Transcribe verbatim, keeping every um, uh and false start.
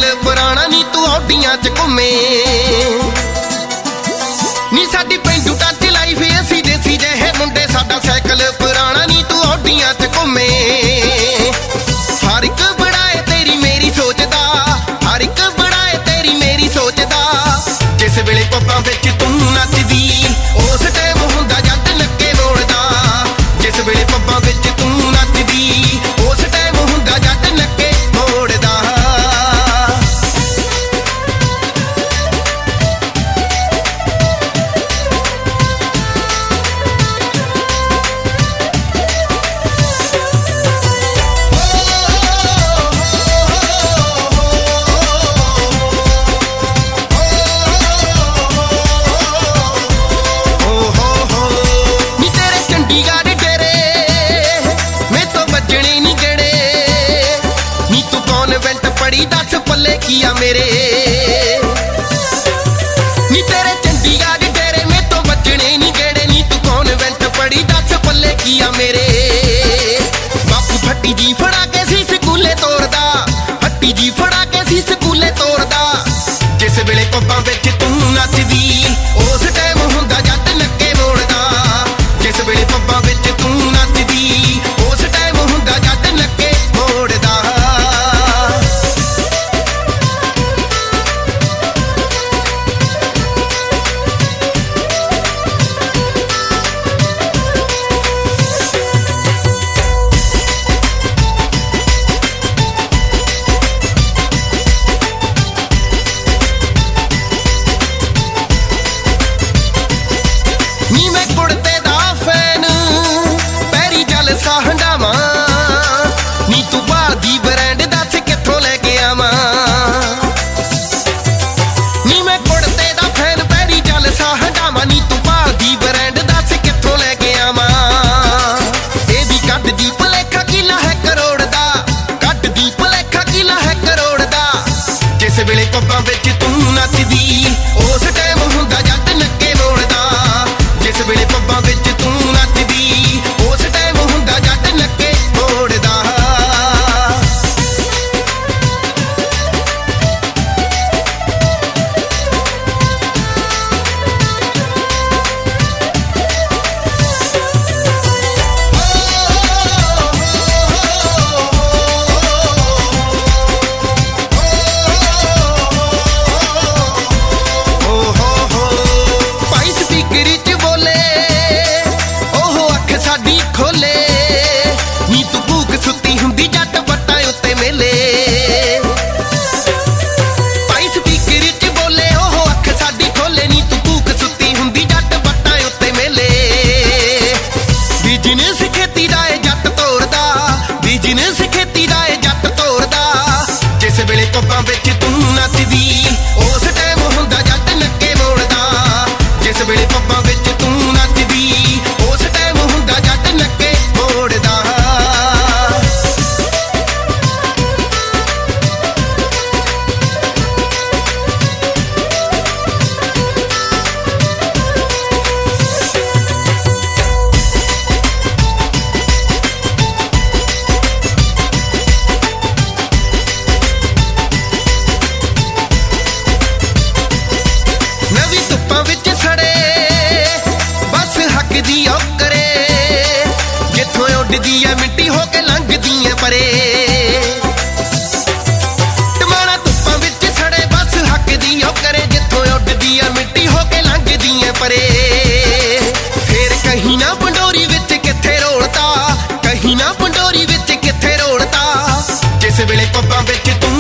पुराना नी तू औडियां च घूमे नी साडी पेंडू टच लाइफ असी देसी जहे मुंडे साडा साइकिल पुराना नी तू औडियां च घूमे हर एक बड़ाए तेरी मेरी सोचदा हर एक बड़ाए तेरी मेरी सोचदा जिस वेले पब्बां विच तू नचदी उस टाइम हुंदा जद नक्के मोड़दा जिस वेले पब्बां विच तू नचदी उस टाइम हुंदा जद नक्के मोड़दा दस पल्ले किया मेरे नी तेरे चंडीगढ़ डेरे में तो बचने नी गेड़े नी तू कॉन्वेंट पढ़ी दस पल्ले किया मेरे बापू फट्टी जी फड़ा के सी स्कूले तोड़दा फट्टी जी फड़ा के सी स्कूले तोड़दा जिस वेले पब्बां विच तू नचदी उस टाइम हुंदा जद नक्के मोड़दा जिस वेले पब्बां विच तू नचदी उस टाइम हुंदा जद नक्के मोड़दा नी तू भादी ब्रांड दस किथों लेके आवां नी मैं कुड़ते दा फैन पैरी चल सा हंडावा नी तू भादी ब्रांड दस किथों लेके आवां ए भी कट दी भलेखा किला है करोड़ दा कट दी भलेखा किला है करोड़ दा जिस वेले पब्बां विच तू नचदी उस टाइम हुंदा जद नक्के मोड़दा जिस वेले पब्बां विच तू नचदी उस टाइम हुंदा जद नक्के मोड़दा बिजनेस खेती दा ए जट तोड़दा जिस वेले पब्बां विच तू नचदी उस टाइम हुंदा जट नक्के मोड़दा जिस वेले पब्बां विच तू नचदी उस टाइम हुंदा जट नक्के मोड़दा मिट्टी होके लंघदी है परे टमाणा धुप्पां विच सड़े बस हकदी ओ करे जिथों उड्डदी है मिट्टी होके लंघदी है परे फिर कहीं ना पंडोरी विच किथे रोलता कहीं ना पंडोरी विच किथे रोलता जिस वेले पब्बां विच तू